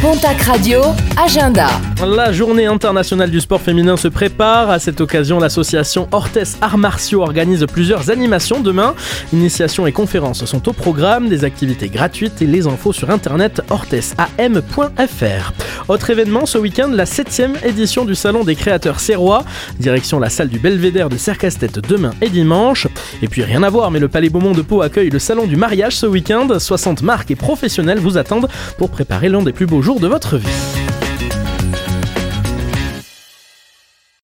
Pontac Radio, agenda. La journée internationale du sport féminin se prépare. À cette occasion, l'association Orthès Arts Martiaux organise plusieurs animations demain. Initiations et conférences sont au programme, des activités gratuites et les infos sur internet orthesam.fr. Autre événement ce week-end, la 7e édition du Salon des créateurs serrois. Direction la salle du Belvédère de Cercastet demain et dimanche. Et puis rien à voir, mais le Palais Beaumont de Pau accueille le Salon du mariage ce week-end. 60 marques et professionnels vous attendent pour préparer l'un des plus beaux jours de votre vie.